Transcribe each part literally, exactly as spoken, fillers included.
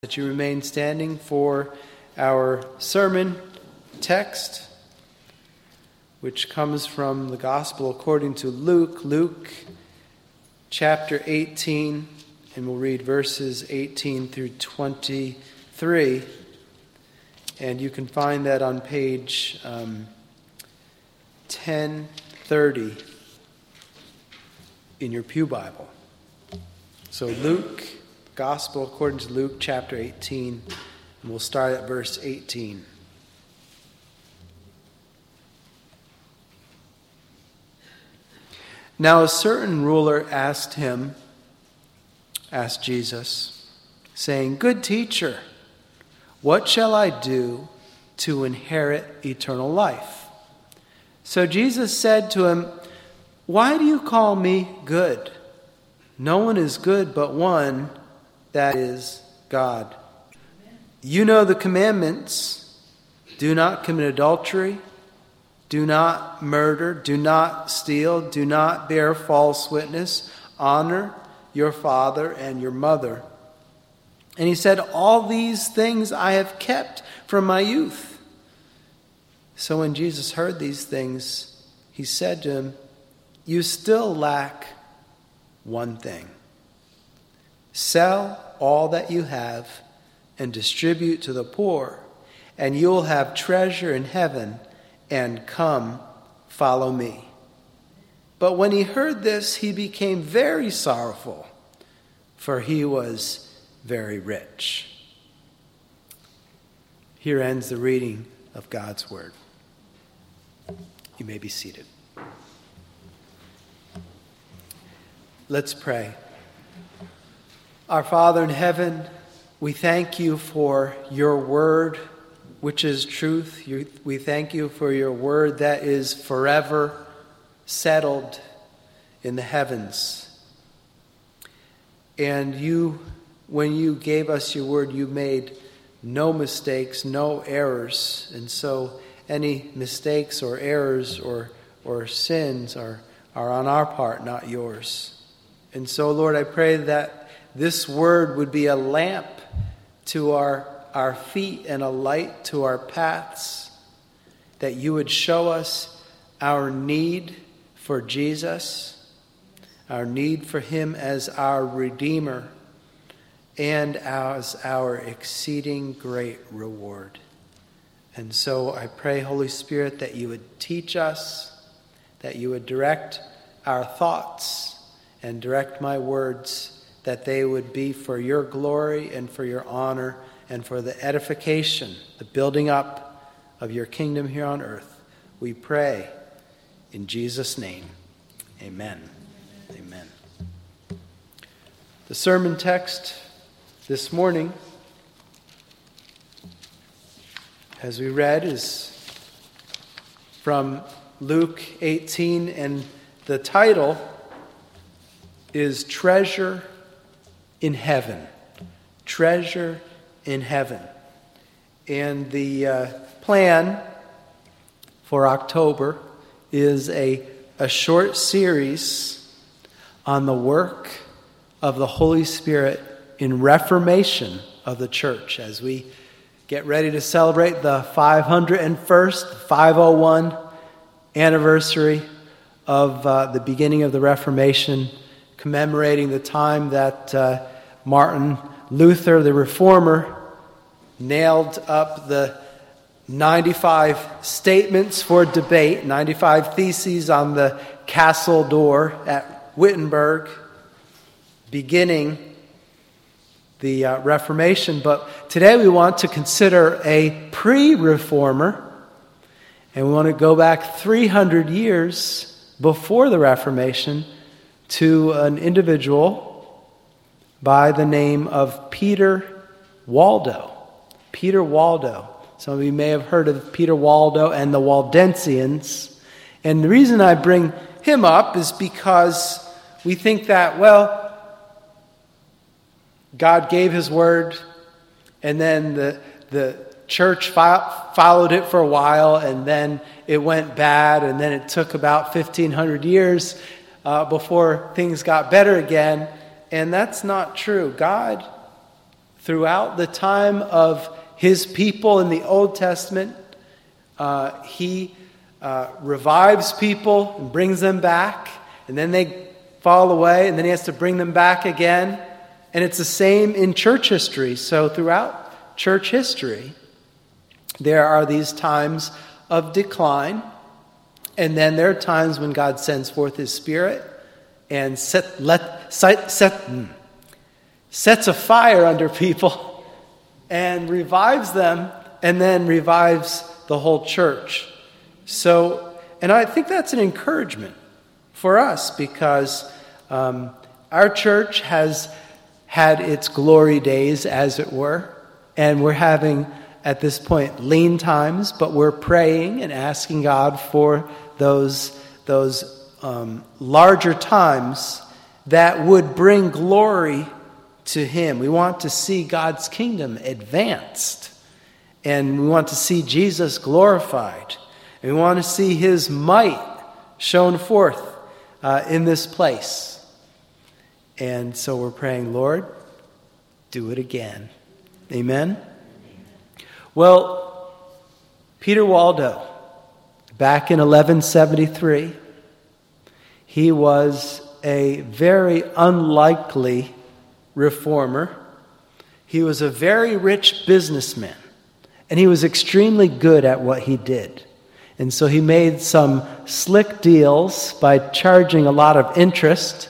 That you remain standing for our sermon text, which comes from the Gospel according to Luke, Luke chapter eighteen, and we'll read verses eighteen through twenty-three. And you can find that on page um, ten thirty in your Pew Bible. So Luke, Gospel according to Luke chapter eighteen, and we'll start at verse eighteen. Now a certain ruler asked him, asked Jesus, saying, "Good teacher, what shall I do to inherit eternal life?" So Jesus said to him, "Why do you call me good? No one is good but one, that is God. You know the commandments: do not commit adultery, do not murder, do not steal, do not bear false witness, honor your father and your mother." And he said, "All these things I have kept from my youth." So when Jesus heard these things, he said to him, "You still lack one thing. Sell all that you have and distribute to the poor, and you'll have treasure in heaven, and come, follow me." But when he heard this, he became very sorrowful, for he was very rich. Here ends the reading of God's word. You may be seated. Let's pray. Our Father in heaven, we thank you for your word, which is truth. You, we thank you for your word that is forever settled in the heavens. And you, when you gave us your word, you made no mistakes, no errors. And so any mistakes or errors or, or sins are, are on our part, not yours. And so, Lord, I pray that this word would be a lamp to our, our feet and a light to our paths, that you would show us our need for Jesus, our need for him as our Redeemer, and as our exceeding great reward. And so I pray, Holy Spirit, that you would teach us, that you would direct our thoughts and direct my words, that they would be for your glory and for your honor and for the edification, the building up of your kingdom here on earth. We pray in Jesus' name. Amen. Amen. The sermon text this morning, as we read, is from Luke eighteen, and the title is Treasure in Heaven. Treasure in Heaven. And the uh, plan for October is a, a short series on the work of the Holy Spirit in reformation of the church, as we get ready to celebrate the five hundred first, five oh one anniversary of uh, the beginning of the Reformation, commemorating the time that uh, Martin Luther, the Reformer, nailed up the ninety-five statements for debate, ninety-five theses on the castle door at Wittenberg, beginning the uh, Reformation. But today we want to consider a pre-Reformer, and we want to go back three hundred years before the Reformation to an individual by the name of Peter Waldo. Peter Waldo. Some of you may have heard of Peter Waldo and the Waldensians. And the reason I bring him up is because we think that, well, God gave his word, and then the, the church fo- followed it for a while, and then it went bad, and then it took about fifteen hundred years uh, before things got better again. And that's not true. God throughout the time of his people in the Old Testament, uh, he uh, revives people and brings them back, and then they fall away, and then he has to bring them back again. And it's the same in church history. So throughout church history, there are these times of decline, and then there are times when God sends forth his Spirit and set, let, set, set, sets a fire under people and revives them, and then revives the whole church. So, and I think that's an encouragement for us, because um, our church has had its glory days, as it were, and we're having, at this point, lean times, but we're praying and asking God for those, those um, larger times that would bring glory to him. We want to see God's kingdom advanced, and we want to see Jesus glorified, and we want to see his might shown forth uh, in this place. And so we're praying, Lord, do it again. Amen? Well, Peter Waldo, back in eleven seventy-three, he was a very unlikely reformer. He was a very rich businessman, and he was extremely good at what he did. And so he made some slick deals by charging a lot of interest.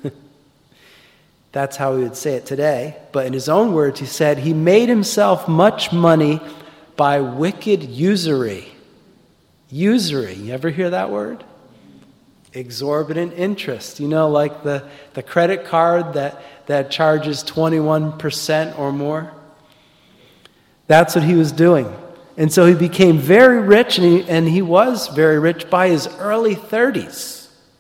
That's how we would say it today. But in his own words, he said he made himself much money by wicked usury. Usury. You ever hear that word? Exorbitant interest. You know, like the, the credit card that, that charges twenty-one percent or more. That's what he was doing. And so he became very rich, and he, and he was very rich by his early thirties.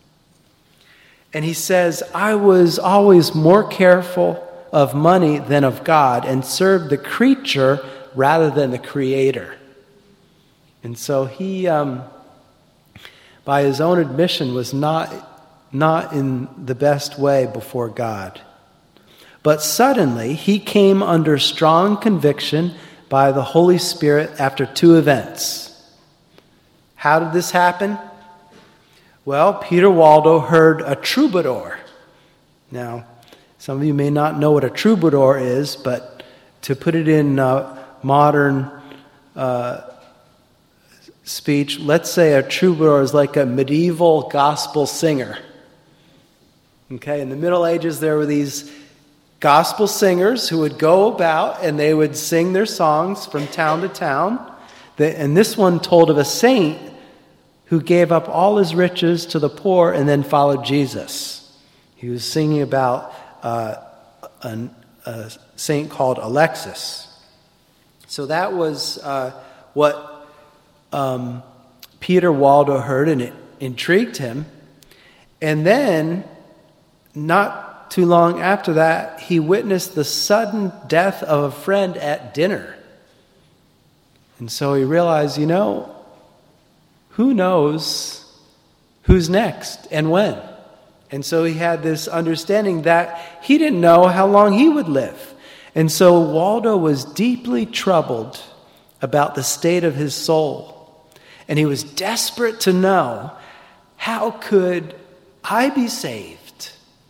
And he says, I was always more careful of money than of God, and served the creature rather than the creator. And so he, um, by his own admission, was not, not in the best way before God. But suddenly he came under strong conviction by the Holy Spirit after two events. How did this happen? Well, Peter Waldo heard a troubadour. Now, some of you may not know what a troubadour is, but to put it in uh, modern uh, speech, let's say a troubadour is like a medieval gospel singer. Okay, in the Middle Ages, there were these gospel singers who would go about and they would sing their songs from town to town. And this one told of a saint who gave up all his riches to the poor and then followed Jesus. He was singing about uh, a, a saint called Alexis. So that was uh, what um, Peter Waldo heard, and it intrigued him. And then, not too long after that, he witnessed the sudden death of a friend at dinner. And so he realized, you know, who knows who's next and when? And so he had this understanding that he didn't know how long he would live. And so Waldo was deeply troubled about the state of his soul. And he was desperate to know, how could I be saved?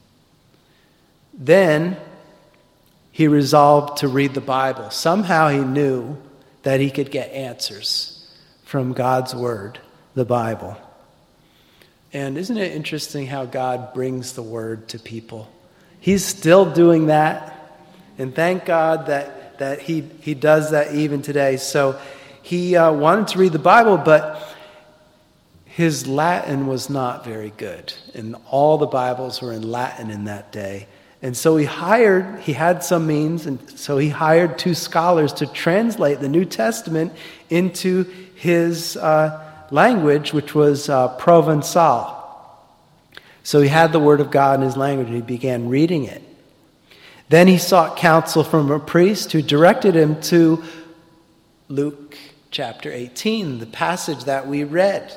Then he resolved to read the Bible. Somehow he knew that he could get answers from God's Word, the Bible. And isn't it interesting how God brings the Word to people? He's still doing that. And thank God that, that he, he does that even today. So he uh, wanted to read the Bible, but his Latin was not very good. And all the Bibles were in Latin in that day. And so he hired, he had some means, and so he hired two scholars to translate the New Testament into his uh, language, which was uh, Provençal. So he had the Word of God in his language, and he began reading it. Then he sought counsel from a priest who directed him to Luke chapter eighteen, the passage that we read.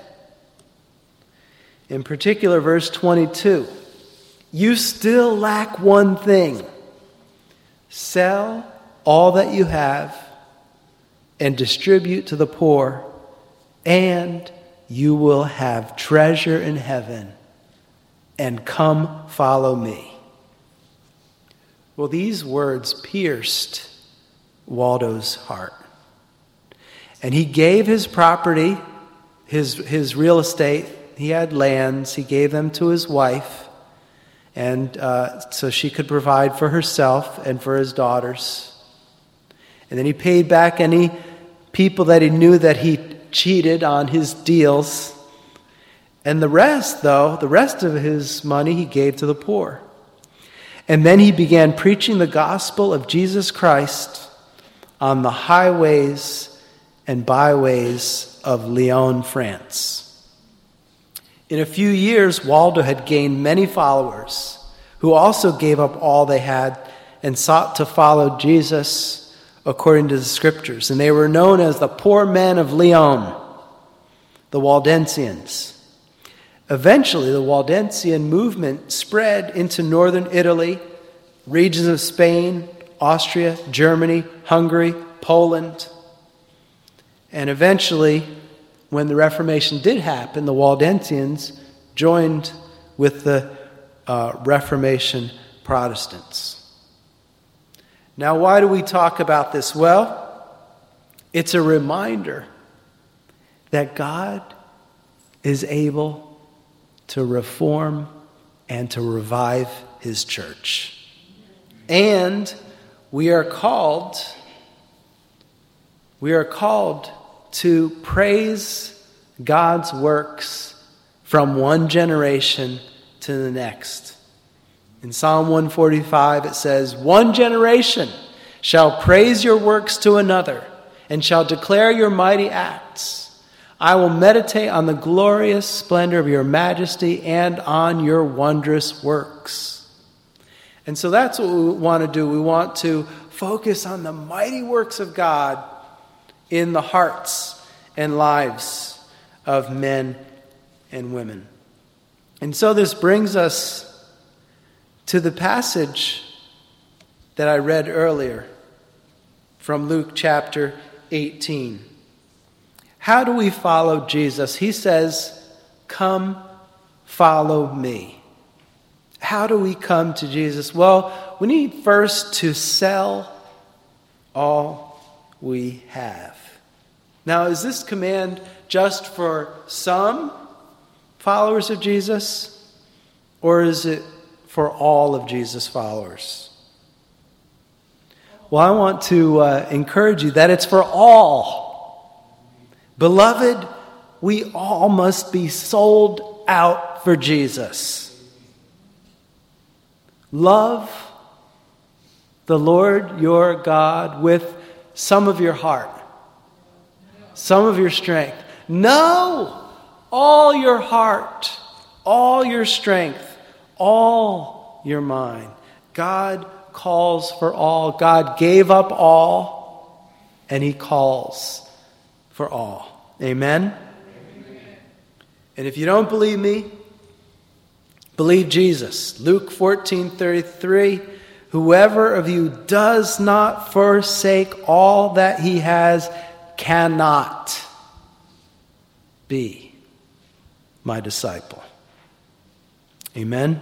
In particular, verse twenty-two. You still lack one thing. Sell all that you have and distribute to the poor, and you will have treasure in heaven, and come follow me." Well, these words pierced Waldo's heart. And he gave his property, his, his real estate. He had lands. He gave them to his wife, and uh, so she could provide for herself and for his daughters. And then he paid back any people that he knew that he cheated on his deals. And the rest, though, the rest of his money he gave to the poor. And then he began preaching the gospel of Jesus Christ on the highways and byways of Lyon, France. In a few years, Waldo had gained many followers who also gave up all they had and sought to follow Jesus according to the scriptures. And they were known as the poor men of Lyon, the Waldensians. Eventually, the Waldensian movement spread into northern Italy, regions of Spain, Austria, Germany, Hungary, Poland. And eventually, when the Reformation did happen, the Waldensians joined with the uh, Reformation Protestants. Now, why do we talk about this? Well, it's a reminder that God is able to reform and to revive his church. And we are called, we are called to praise God's works from one generation to the next. In Psalm one forty-five it says, "One generation shall praise your works to another, and shall declare your mighty acts. I will meditate on the glorious splendor of your majesty and on your wondrous works." And so that's what we want to do. We want to focus on the mighty works of God in the hearts and lives of men and women. And so this brings us to the passage that I read earlier from Luke chapter eighteen. How do we follow Jesus? He says, "Come, follow me." How do we come to Jesus? Well, we need first to sell all we have. Now, is this command just for some followers of Jesus, or is it for all of Jesus' followers? Well, I want to uh, encourage you that it's for all. Beloved, we all must be sold out for Jesus. Love the Lord your God with some of your heart, some of your strength. No, all your heart, all your strength, all your mind. God calls for all. God gave up all, and he calls for all. Amen? Amen? And if you don't believe me, believe Jesus. Luke fourteen thirty-three, "Whoever of you does not forsake all that he has cannot be my disciple." Amen?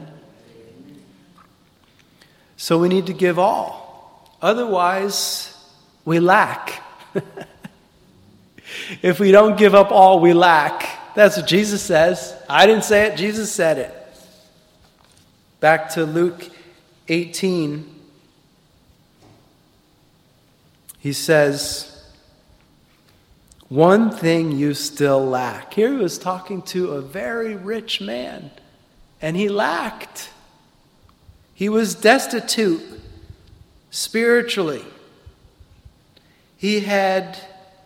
So we need to give all. Otherwise, we lack. If we don't give up all, we lack. That's what Jesus says. I didn't say it, Jesus said it. Back to Luke eighteen. He says, "One thing you still lack." Here he was talking to a very rich man. And he lacked. He was destitute spiritually. He had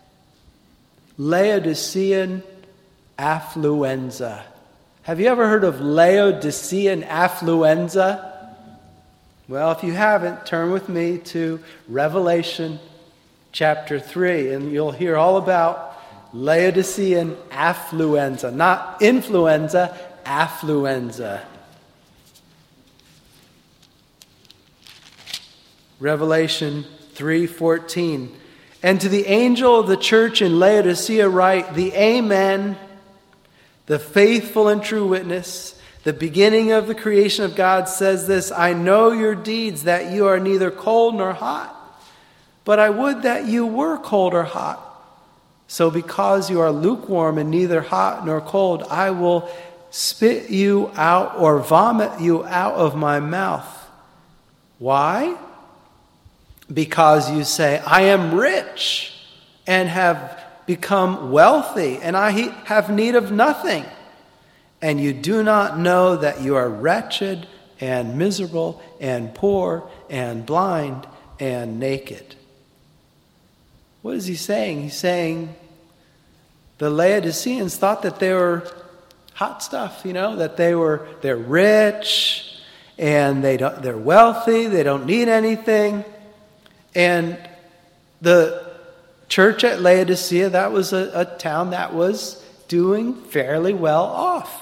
Laodicean affluenza. Have you ever heard of Laodicean affluenza? Well, if you haven't, turn with me to Revelation chapter three, and you'll hear all about Laodicean affluenza. Not influenza, affluenza. Revelation three fourteen. And to the angel of the church in Laodicea write, the Amen, the faithful and true witness, the beginning of the creation of God says this, I know your deeds, that you are neither cold nor hot. But I would that you were cold or hot. So because you are lukewarm and neither hot nor cold, I will spit you out or vomit you out of my mouth. Why? Because you say, I am rich and have become wealthy, and I have need of nothing. And you do not know that you are wretched and miserable and poor and blind and naked. What is he saying? He's saying the Laodiceans thought that they were hot stuff, you know, that they were, they're rich and they don't, they're wealthy, they don't need anything. And the church at Laodicea, that was a, a town that was doing fairly well off.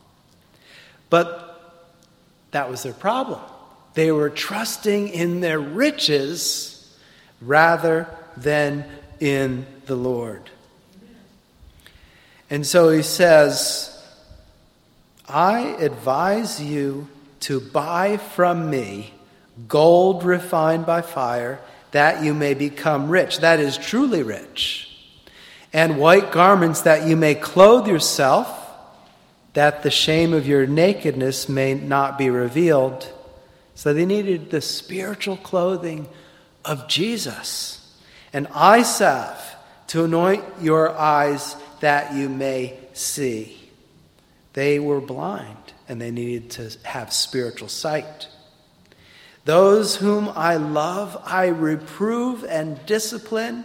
But that was their problem. They were trusting in their riches rather than in the Lord. And so he says, I advise you to buy from me gold refined by fire, that you may become rich, that is truly rich, and white garments that you may clothe yourself, that the shame of your nakedness may not be revealed. So they needed the spiritual clothing of Jesus. And eye salve to anoint your eyes that you may see. They were blind and they needed to have spiritual sight. Those whom I love, I reprove and discipline.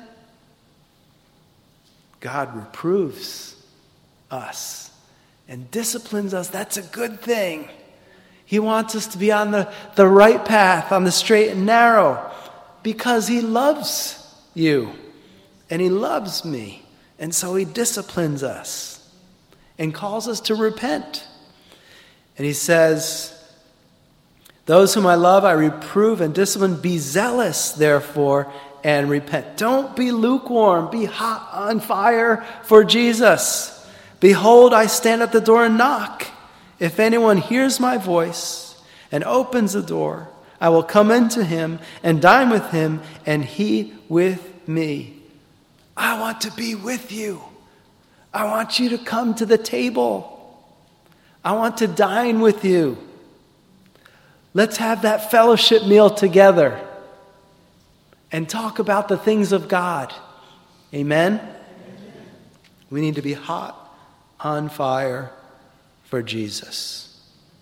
God reproves us and disciplines us. That's a good thing. He wants us to be on the, the right path, on the straight and narrow, because he loves you and he loves me. And so he disciplines us and calls us to repent. And he says, those whom I love, I reprove and discipline. Be zealous, therefore, and repent. Don't be lukewarm. Be hot on fire for Jesus. Behold, I stand at the door and knock. If anyone hears my voice and opens the door, I will come into him and dine with him, and he with me. I want to be with you. I want you to come to the table. I want to dine with you. Let's have that fellowship meal together and talk about the things of God. Amen? Amen. We need to be hot on fire for Jesus.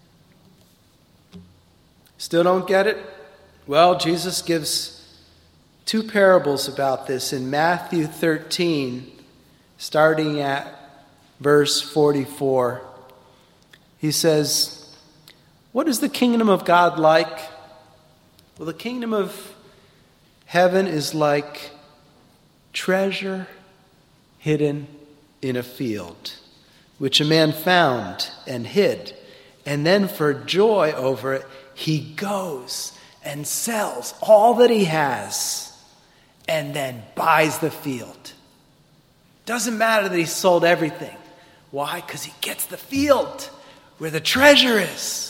Still don't get it? Well, Jesus gives two parables about this in Matthew thirteen, starting at verse forty-four. He says, what is the kingdom of God like? Well, the kingdom of heaven is like treasure hidden in a field, which a man found and hid. And then for joy over it, he goes and sells all that he has and then buys the field. Doesn't matter that he sold everything. Why? Because he gets the field where the treasure is.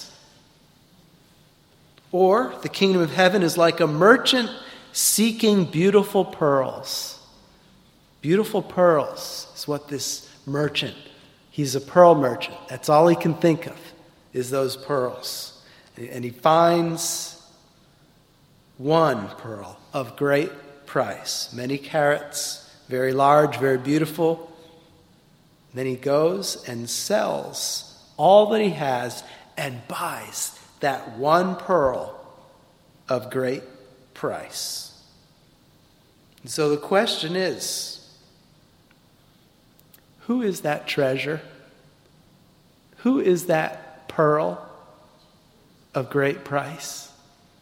Or the kingdom of heaven is like a merchant seeking beautiful pearls. Beautiful pearls is what this merchant, he's a pearl merchant. That's all he can think of is those pearls. And he finds one pearl of great price, many carats, very large, very beautiful. Then he goes and sells all that he has and buys that one pearl of great price. And so the question is, who is that treasure? Who is that pearl of great price?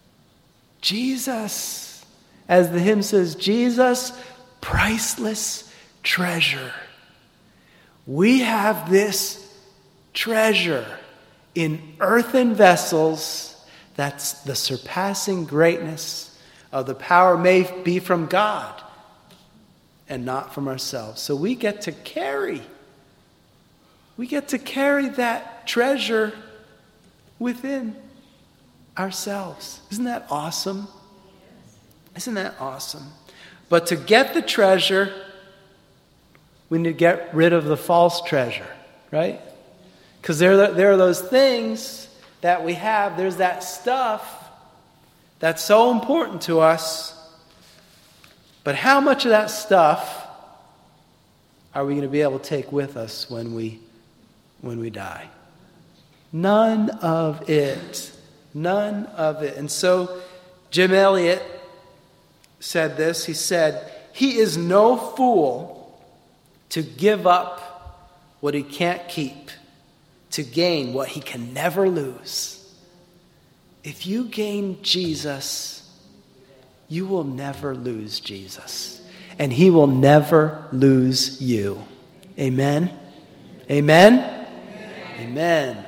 Jesus. As the hymn says, Jesus, priceless treasure. We have this treasure in earthen vessels. That's the surpassing greatness of the power may be from God and not from ourselves. So we get to carry, we get to carry that treasure within ourselves. Isn't that awesome? Isn't that awesome? But to get the treasure, we need to get rid of the false treasure, right? Because there, there are those things that we have, there's that stuff that's so important to us. But how much of that stuff are we going to be able to take with us when we when we die? None of it. None of it. And so Jim Elliot said this. He said, "He is no fool to give up what he can't keep to gain what he can never lose." If you gain Jesus, you will never lose Jesus. And he will never lose you. Amen? Amen? Amen. Amen.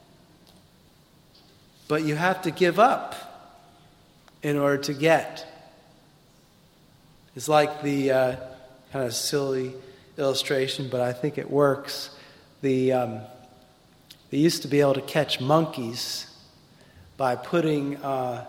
But you have to give up in order to get. It's like the uh, kind of silly illustration, but I think it works. The um, they used to be able to catch monkeys by putting uh,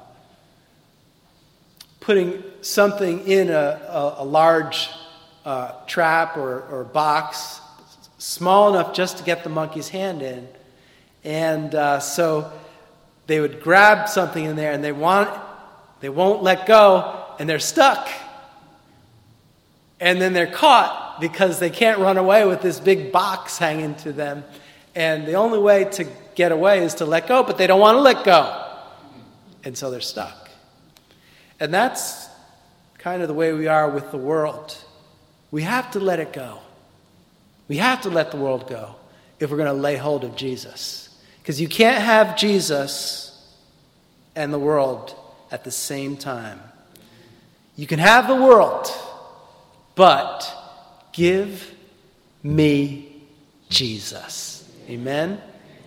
putting something in a, a, a large uh, trap or, or box, small enough just to get the monkey's hand in. And uh, so they would grab something in there and they want they won't let go, and they're stuck. And then they're caught because they can't run away with this big box hanging to them. And the only way to get away is to let go, but they don't want to let go. And so they're stuck. And that's kind of the way we are with the world. We have to let it go. We have to let the world go if we're going to lay hold of Jesus. Because you can't have Jesus and the world at the same time. You can have the world, but give me Jesus. Amen?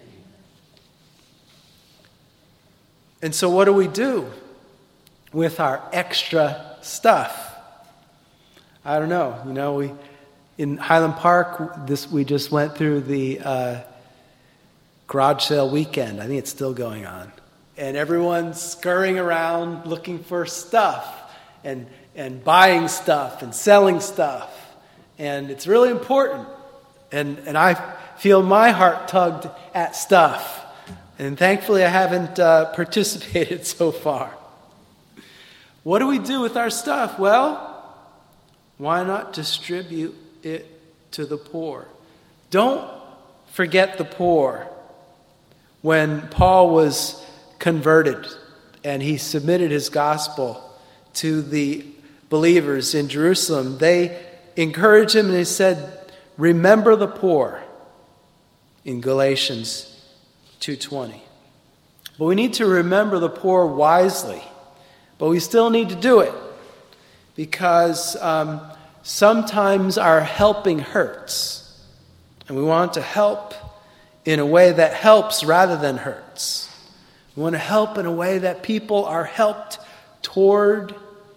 And so what do we do with our extra stuff? I don't know. You know, we in Highland Park, this we just went through the uh, garage sale weekend. I think it's still going on. And everyone's scurrying around looking for stuff and and buying stuff and selling stuff. And it's really important. And and I feel my heart tugged at stuff. And thankfully I haven't uh, participated so far. What do we do with our stuff? Well, why not distribute it to the poor? Don't forget the poor. When Paul was converted and he submitted his gospel to the believers in Jerusalem, they encouraged him and they said, remember the poor in Galatians two twenty. But we need to remember the poor wisely. But we still need to do it because um, sometimes our helping hurts. And we want to help in a way that helps rather than hurts. We want to help in a way that people are helped toward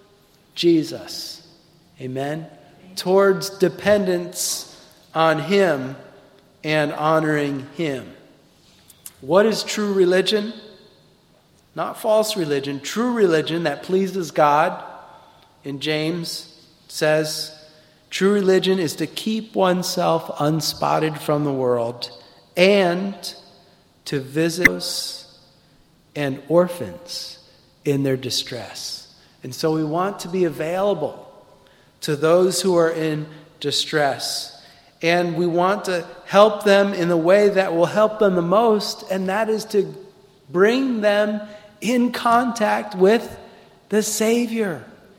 Jesus. Amen? Towards dependence on Him and honoring Him. What is true religion? Not false religion. True religion that pleases God. In James says, true religion is to keep oneself unspotted from the world and to visit those and orphans in their distress. And so we want to be available to those who are in distress. And we want to help them in the way that will help them the most, and that is to bring them in contact with the Savior.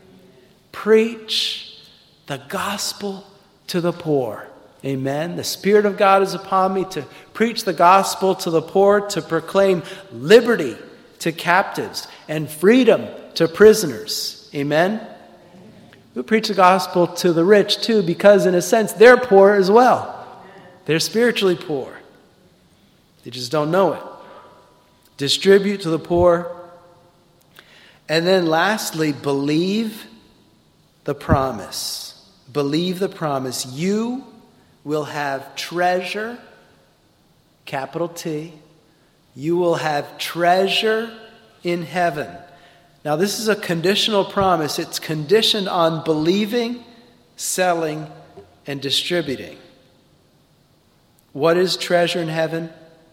Preach the gospel to the poor. Amen. The Spirit of God is upon me to preach the gospel to the poor, to proclaim liberty to captives and freedom to prisoners. Amen. We preach the gospel to the rich too, because in a sense they're poor as well. They're spiritually poor. They just don't know it. Distribute to the poor. And then lastly, believe the promise. Believe the promise. You will have treasure, capital T. You will have treasure in heaven. Now, this is a conditional promise. It's conditioned on believing, selling, and distributing. What is treasure in heaven?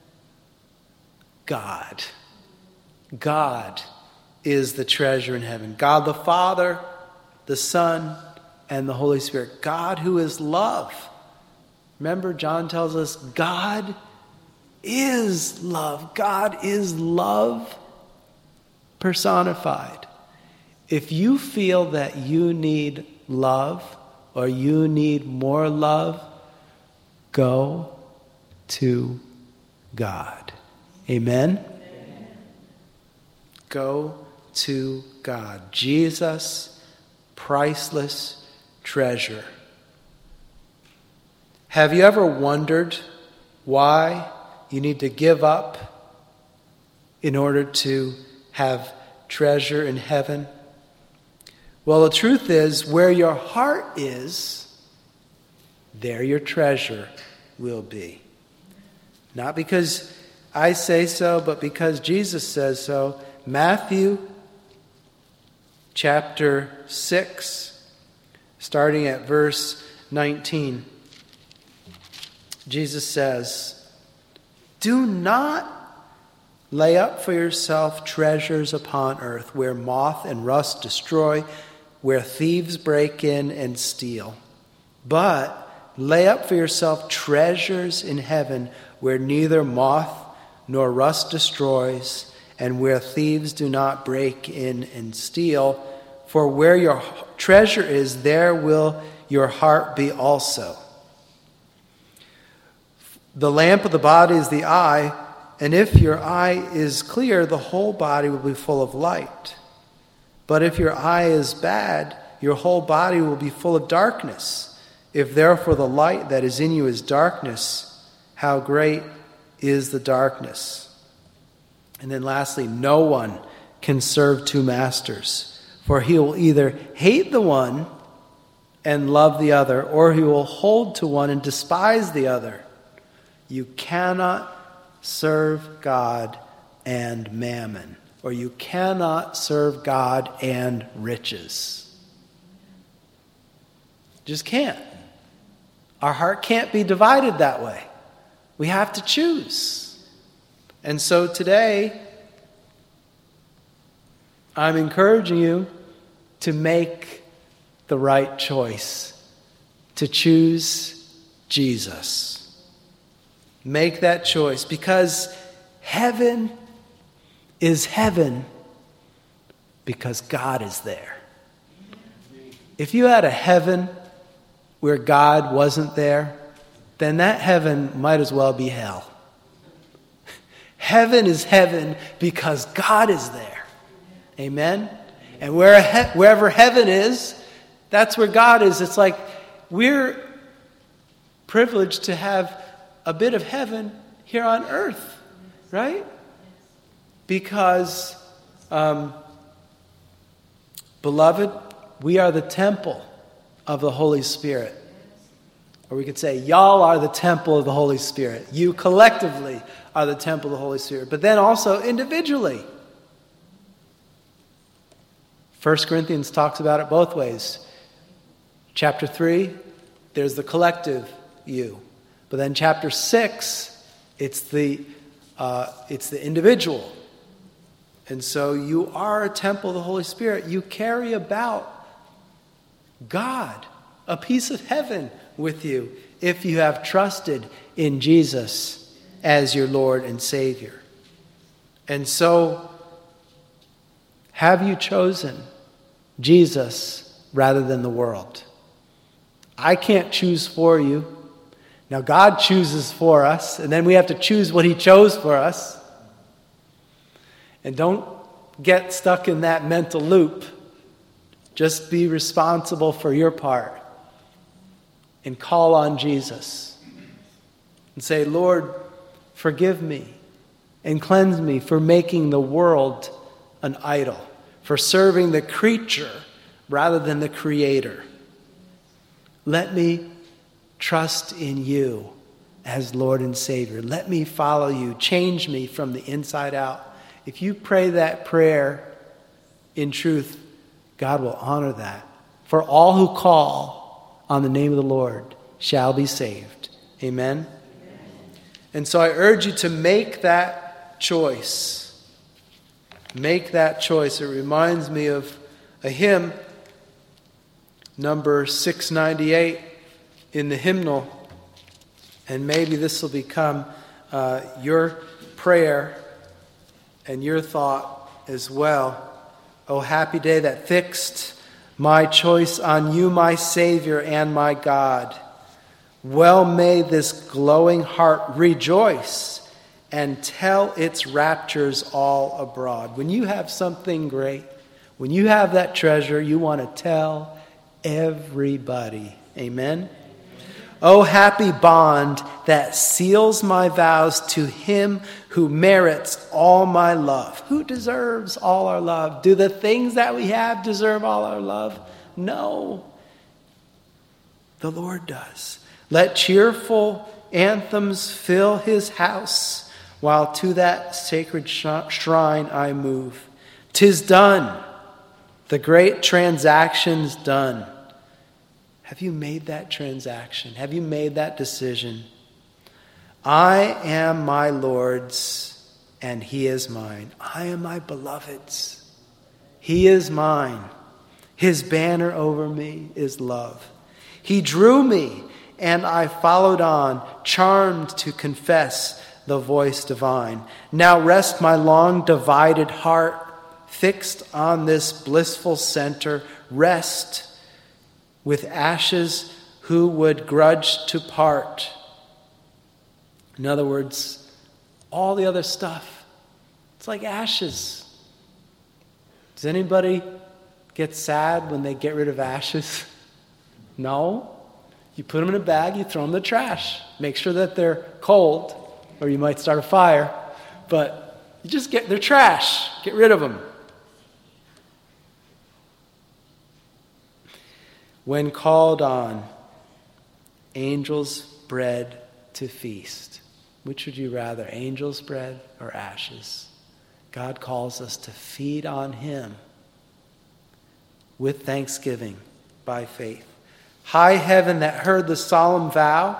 God. God is the treasure in heaven. God the Father, the Son, and the Holy Spirit. God who is love. Remember, John tells us God is love. God is love personified. If you feel that you need love or you need more love, go to God. Amen? Amen. Go to God. Jesus, priceless treasure. Have you ever wondered why you need to give up in order to have treasure in heaven? Well, the truth is, where your heart is, there your treasure will be. Not because I say so, but because Jesus says so. Matthew chapter six, starting at verse nineteen. Jesus says, "Do not lay up for yourself treasures upon earth, where moth and rust destroy, where thieves break in and steal. But lay up for yourself treasures in heaven, where neither moth nor rust destroys, and where thieves do not break in and steal. For where your treasure is, there will your heart be also. The lamp of the body is the eye, and if your eye is clear, the whole body will be full of light. But if your eye is bad, your whole body will be full of darkness. If therefore the light that is in you is darkness, how great is the darkness?" And then lastly, no one can serve two masters, for he will either hate the one and love the other, or he will hold to one and despise the other. You cannot serve God and mammon, or you cannot serve God and riches. Just can't. Our heart can't be divided that way. We have to choose. And so today, I'm encouraging you to make the right choice, to choose Jesus. Make that choice, because heaven is heaven because God is there. If you had a heaven where God wasn't there, then that heaven might as well be hell. Heaven is heaven because God is there. Amen? And where, wherever heaven is, that's where God is. It's like we're privileged to have a bit of heaven here on earth, right? Because, um, beloved, we are the temple of the Holy Spirit. Or we could say, y'all are the temple of the Holy Spirit. You collectively are the temple of the Holy Spirit. But then also individually. First Corinthians talks about it both ways. Chapter three, there's the collective you. But then chapter six, it's the uh, it's the individual. And so you are a temple of the Holy Spirit. You carry about God, a piece of heaven with you, if you have trusted in Jesus as your Lord and Savior. And so, have you chosen Jesus rather than the world? I can't choose for you. Now, God chooses for us, and then we have to choose what He chose for us. And don't get stuck in that mental loop. Just be responsible for your part and call on Jesus and say, Lord, forgive me and cleanse me for making the world an idol, for serving the creature rather than the Creator. Let me trust in you as Lord and Savior. Let me follow you. Change me from the inside out. If you pray that prayer in truth, God will honor that. For all who call on the name of the Lord shall be saved. Amen? Amen. And so I urge you to make that choice. Make that choice. It reminds me of a hymn, number six ninety-eight in the hymnal. And maybe this will become uh, your prayer and your thought as well. Oh, happy day that fixed my choice on you, my Savior and my God. Well may this glowing heart rejoice and tell its raptures all abroad. When you have something great, when you have that treasure, you want to tell everybody. Amen? Oh, happy bond that seals my vows to him who merits all my love. Who deserves all our love? Do the things that we have deserve all our love? No. The Lord does. Let cheerful anthems fill his house, while to that sacred shrine I move. 'Tis done. The great transaction's done. Have you made that transaction? Have you made that decision? I am my Lord's, and he is mine. I am my beloved's. He is mine. His banner over me is love. He drew me, and I followed on, charmed to confess the voice divine. Now rest my long divided heart, fixed on this blissful center. Rest with ashes who would grudge to part. In other words, all the other stuff, it's like ashes. Does anybody get sad when they get rid of ashes? No. You put them in a bag, you throw them in the trash. Make sure that they're cold, or you might start a fire. But you just get, they're trash. Get rid of them. When called on, angels bread to feast. Which would you rather, angels bread or ashes? God calls us to feed on him with thanksgiving by faith. High heaven that heard the solemn vow.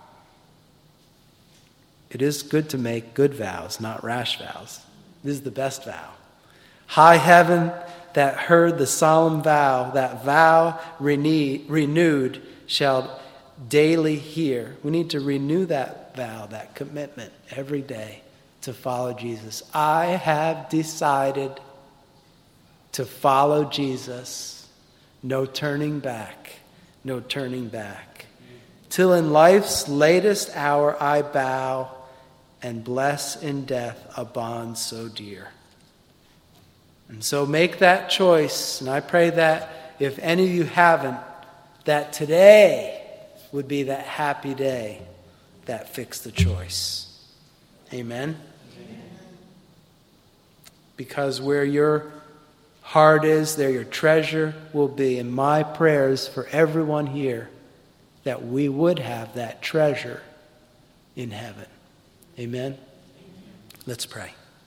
It is good to make good vows, not rash vows. This is the best vow. High heaven that heard the solemn vow, that vow renewed shall daily hear. We need to renew that vow, that commitment every day to follow Jesus. I have decided to follow Jesus. No turning back, no turning back. Till in life's latest hour I bow and bless in death a bond so dear. And so make that choice, and I pray that if any of you haven't, that today would be that happy day that fixed the choice. Amen? Amen. Because where your heart is, there your treasure will be. And my prayers for everyone here, that we would have that treasure in heaven. Amen? Amen. Let's pray.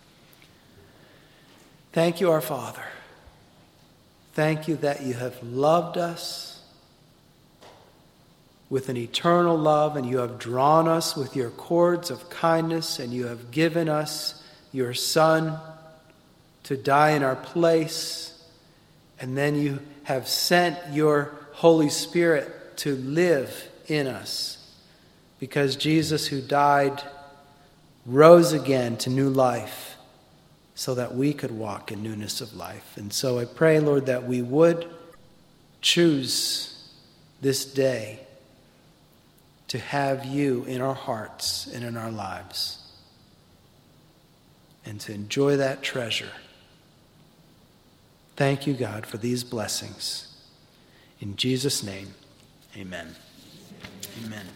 Thank you, our Father. Thank you that you have loved us with an eternal love, and you have drawn us with your cords of kindness, and you have given us your Son to die in our place, and then you have sent your Holy Spirit to live in us, because Jesus, who died, rose again to new life, so that we could walk in newness of life. And so I pray, Lord, that we would choose this day to have you in our hearts and in our lives, and to enjoy that treasure. Thank you, God, for these blessings. In Jesus' name, amen. Amen.